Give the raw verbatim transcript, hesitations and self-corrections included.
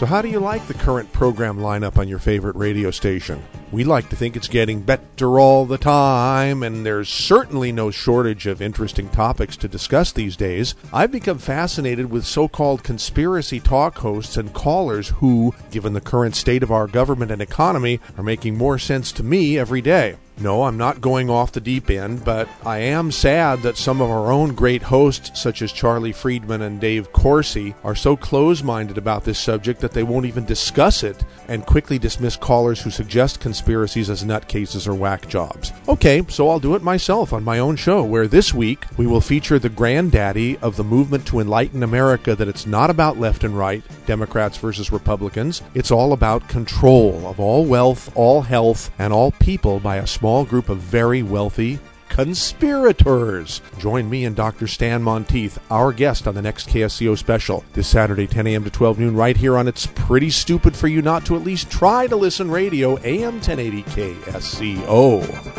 So how do you like the current program lineup on your favorite radio station? We like to think it's getting better all the time, and there's certainly no shortage of interesting topics to discuss these days. I've become fascinated with so-called conspiracy talk hosts and callers who, given the current state of our government and economy, are making more sense to me every day. No, I'm not going off the deep end, but I am sad that some of our own great hosts, such as Charlie Friedman and Dave Corsi, are so close-minded about this subject that they won't even discuss it and quickly dismiss callers who suggest conspiracies as nutcases or whack jobs. Okay, so I'll do it myself on my own show, where this week we will feature the granddaddy of the movement to enlighten America, that it's not about left and right, Democrats versus Republicans. It's all about control of all wealth, all health, and all people by a small group of very wealthy conspirators. Join me and Doctor Stan Monteith, our guest, on the next K S C O special this Saturday, ten a.m. to twelve noon, right here on It's Pretty Stupid for You Not to At Least Try to Listen Radio, A M ten eighty K S C O.